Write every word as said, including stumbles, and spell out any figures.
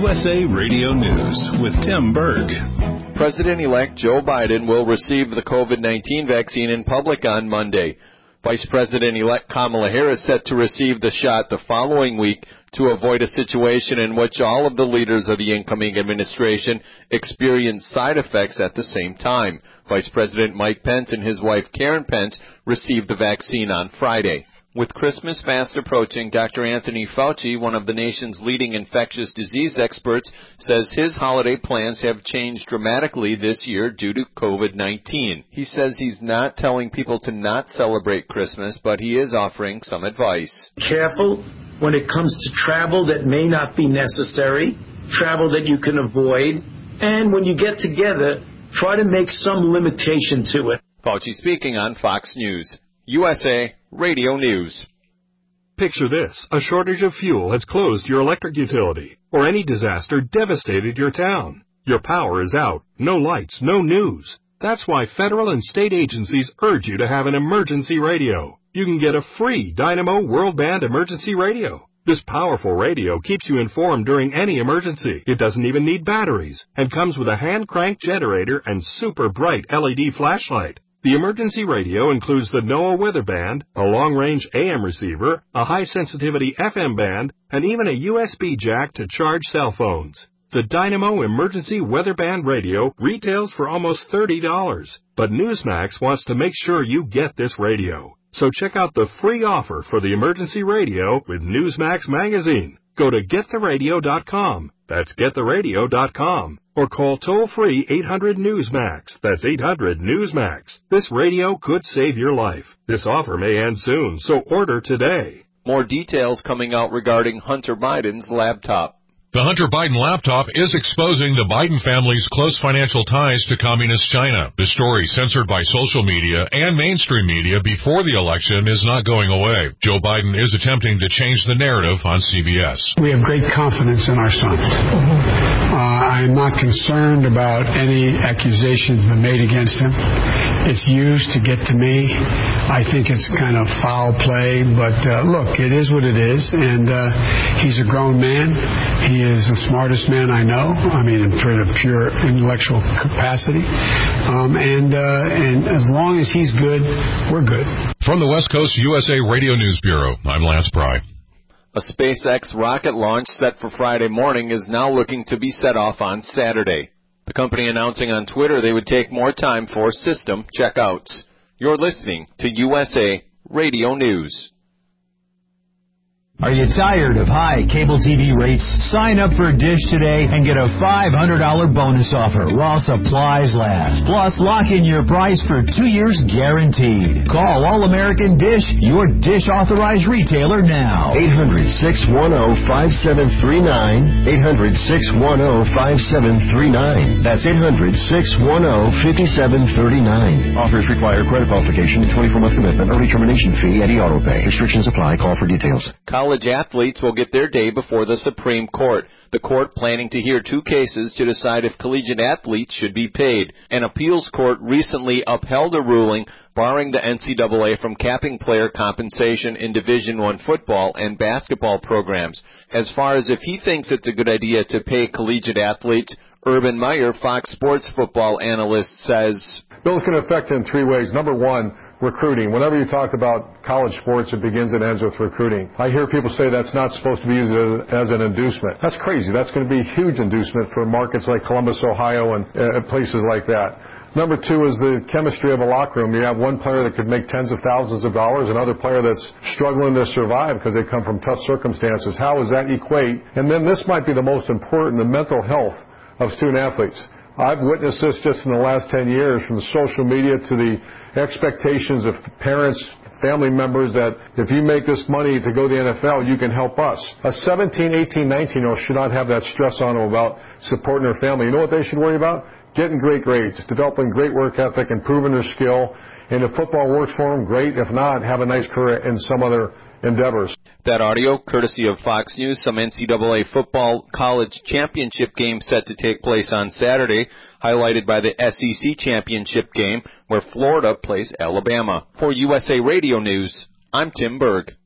U S A Radio News with Tim Berg. President-elect Joe Biden will receive the COVID nineteen vaccine in public on Monday. Vice President-elect Kamala Harris set to receive the shot the following week to avoid a situation in which all of the leaders of the incoming administration experience side effects at the same time. Vice President Mike Pence and his wife Karen Pence received the vaccine on Friday. With Christmas fast approaching, Doctor Anthony Fauci, one of the nation's leading infectious disease experts, says his holiday plans have changed dramatically this year due to COVID nineteen. He says he's not telling people to not celebrate Christmas, but he is offering some advice. Careful when it comes to travel that may not be necessary, travel that you can avoid, and when you get together, try to make some limitation to it. Fauci speaking on Fox News. U S A Radio News. Picture this. A shortage of fuel has closed your electric utility, or any disaster devastated your town. Your power is out. No lights, no news. That's why federal and state agencies urge you to have an emergency radio. You can get a free Dynamo World Band emergency radio. This powerful radio keeps you informed during any emergency. It doesn't even need batteries and comes with a hand-crank generator and super bright L E D flashlight. The emergency radio includes the NOAA weather band, a long-range A M receiver, a high-sensitivity F M band, and even a U S B jack to charge cell phones. The Dynamo Emergency Weather Band radio retails for almost thirty dollars, but Newsmax wants to make sure you get this radio. So check out the free offer for the emergency radio with Newsmax magazine. Go to get the radio dot com. That's get the radio dot com. Or call toll-free eight hundred Newsmax. That's eight hundred Newsmax. This radio could save your life. This offer may end soon, so order today. More details coming out regarding Hunter Biden's laptop. The Hunter Biden laptop is exposing the Biden family's close financial ties to Communist China. The story, censored by social media and mainstream media before the election, is not going away. Joe Biden is attempting to change the narrative on C B S. We have great confidence in our son. Uh, I'm not concerned about any accusations been made against him. It's used to get to me. I think it's kind of foul play, but uh, look, it is what it is, and uh, he's a grown man. He is the smartest man I know. I mean, for the pure intellectual capacity. Um, and uh, and as long as he's good, we're good. From the West Coast U S A Radio News Bureau, I'm Lance Pry. A SpaceX rocket launch set for Friday morning is now looking to be set off on Saturday. The company announcing on Twitter they would take more time for system checkouts. You're listening to U S A Radio News. Are you tired of high cable T V rates? Sign up for Dish today and get a five hundred dollars bonus offer while supplies last. Plus, lock in your price for two years guaranteed. Call All-American Dish, your Dish authorized retailer now. eight hundred, six one zero, five seven three nine. eight hundred, six one zero, five seven three nine. That's eight hundred, six one zero, five seven three nine. Offers require credit qualification, twenty-four month commitment, early termination fee, and e-auto pay. Restrictions apply. Call for details. College athletes will get their day before the Supreme Court. The court planning to hear two cases to decide if collegiate athletes should be paid. An appeals court recently upheld a ruling barring the N C double A from capping player compensation in Division I football and basketball programs. As far as if he thinks it's a good idea to pay collegiate athletes, Urban Meyer, Fox Sports football analyst, says, Bill, it's going to affect in three ways. Number one, recruiting. Whenever you talk about college sports, it begins and ends with recruiting. I hear people say that's not supposed to be used as an inducement. That's crazy. That's going to be a huge inducement for markets like Columbus, Ohio, and uh, places like that. Number two is the chemistry of a locker room. You have one player that could make tens of thousands of dollars, another player that's struggling to survive because they come from tough circumstances. How does that equate? And then this might be the most important, the mental health of student athletes. I've witnessed this just in the last ten years, from the social media to the expectations of parents, family members, that if you make this money to go to the N F L, you can help us. A seventeen, eighteen, nineteen-year-old should not have that stress on them about supporting their family. You know what they should worry about? Getting great grades, developing great work ethic, improving their skill. And if football works for them, great. If not, have a nice career in some other endeavors. That audio, courtesy of Fox News. Some N C double A football college championship game set to take place on Saturday, highlighted by the S E C championship game where Florida plays Alabama. For U S A Radio News, I'm Tim Berg.